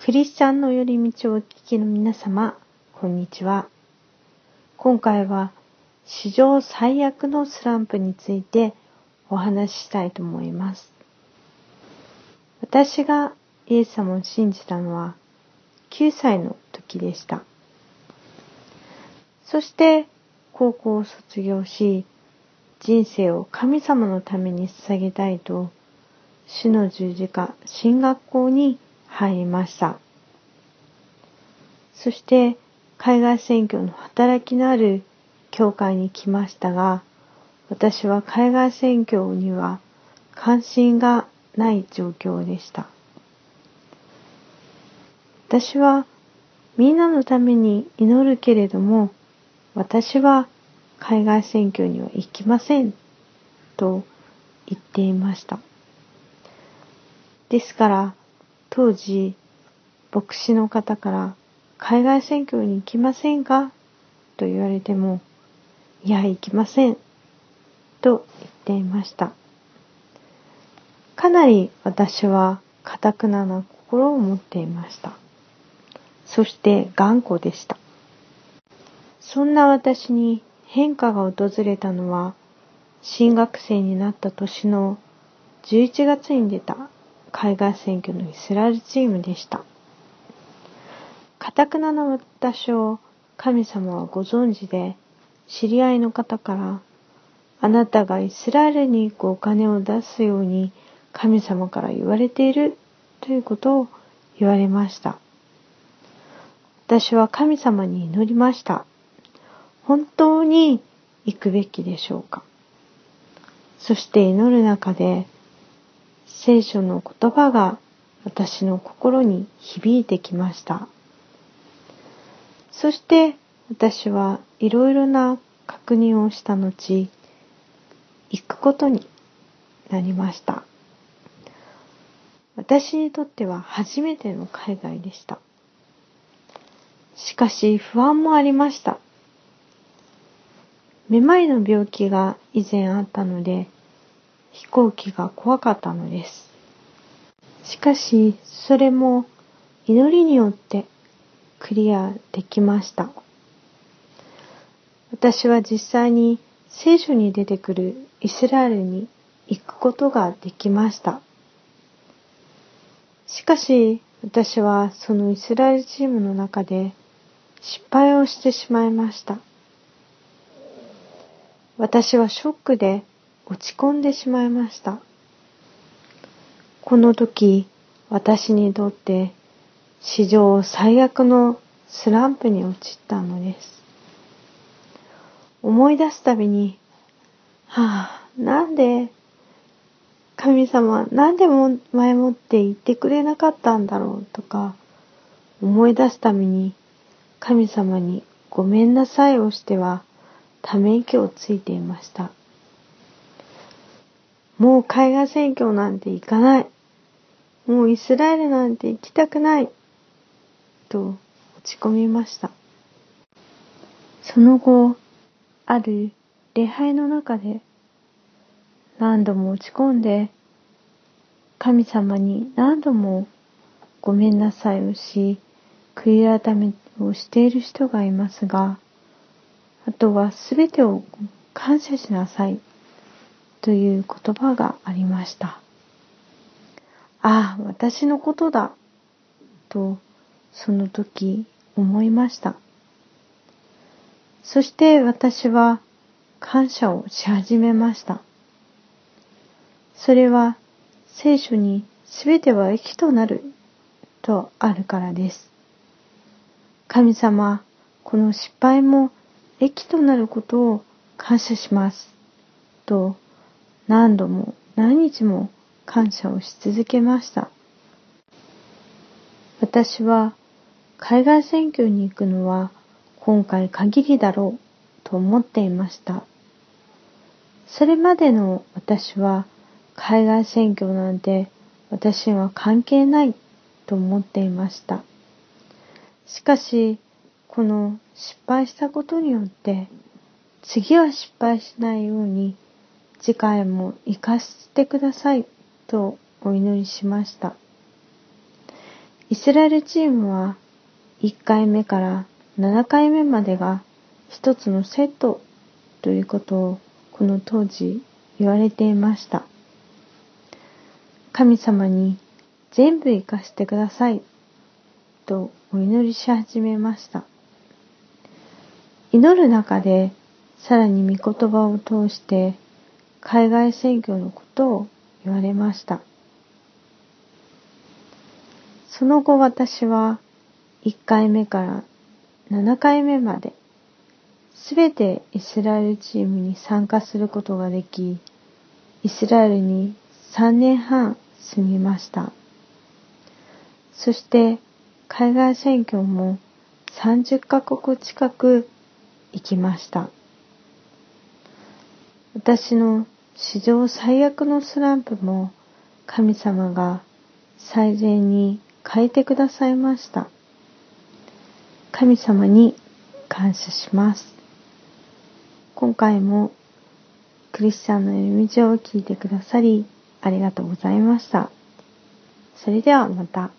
クリスチャンの寄り道をお聞きの皆様、こんにちは。今回は史上最悪のスランプについてお話ししたいと思います。私がイエス様を信じたのは9歳の時でした。そして高校を卒業し、人生を神様のために捧げたいと、主の十字架神学校に入りました。そして海外宣教の働きのある教会に来ましたが、私は海外宣教には関心がない状況でした。私はみんなのために祈るけれども、私は海外宣教には行きませんと言っていました。ですから当時牧師の方から海外宣教に行きませんかと言われても、いや行きませんと言っていました。かなり私は堅な心を持っていました。そして頑固でした。そんな私に変化が訪れたのは、新学生になった年の11月に出た海外選挙のイスラエルチームでした。堅な私を神様はご存知で、知り合いの方から、あなたがイスラエルに行くお金を出すように神様から言われているということを言われました。私は神様に祈りました。本当に行くべきでしょうか。そして祈る中で聖書の言葉が私の心に響いてきました。そして私はいろいろな確認をした後、行くことになりました。私にとっては初めての海外でした。しかし不安もありました。めまいの病気が以前あったので、飛行機が怖かったのです。しかし、それも祈りによってクリアできました。私は実際に聖書に出てくるイスラエルに行くことができました。しかし、私はそのイスラエルチームの中で失敗をしてしまいました。私はショックで落ち込んでしまいました。この時、私にとって史上最悪のスランプに陥ったのです。思い出すたびに、なんで神様なんでも前もって言ってくれなかったんだろうとか思い出すたびに、神様にごめんなさいをしてはため息をついていました。もう海外宣教なんて行かない。もうイスラエルなんて行きたくない。と落ち込みました。その後、ある礼拝の中で何度も落ち込んで、神様に何度もごめんなさいをし、悔い改めをしている人がいますが、あとはすべてを感謝しなさいという言葉がありました。私のことだとその時思いました。そして私は感謝をし始めました。それは聖書にすべては益となるとあるからです。神様、この失敗も益となることを感謝しますと何度も何日も感謝をし続けました。私は海外選挙に行くのは今回限りだろうと思っていました。それまでの私は海外選挙なんて私には関係ないと思っていました。しかし、この失敗したことによって、次は失敗しないように、次回も生かしてくださいとお祈りしました。 イスラエルチームは1回目から7回目までが一つのセットということをこの当時言われていました。神様に全部生かしてくださいとお祈りし始めました。祈る中でさらに御言葉を通して海外宣教のことを言われました。その後私は1回目から7回目まで、すべてイスラエルチームに参加することができ、イスラエルに3年半住みました。そして海外宣教も30カ国近く行きました。私の史上最悪のスランプも神様が最善に変えてくださいました。神様に感謝します。今回もクリスチャンの歩みを聞いてくださりありがとうございました。それではまた。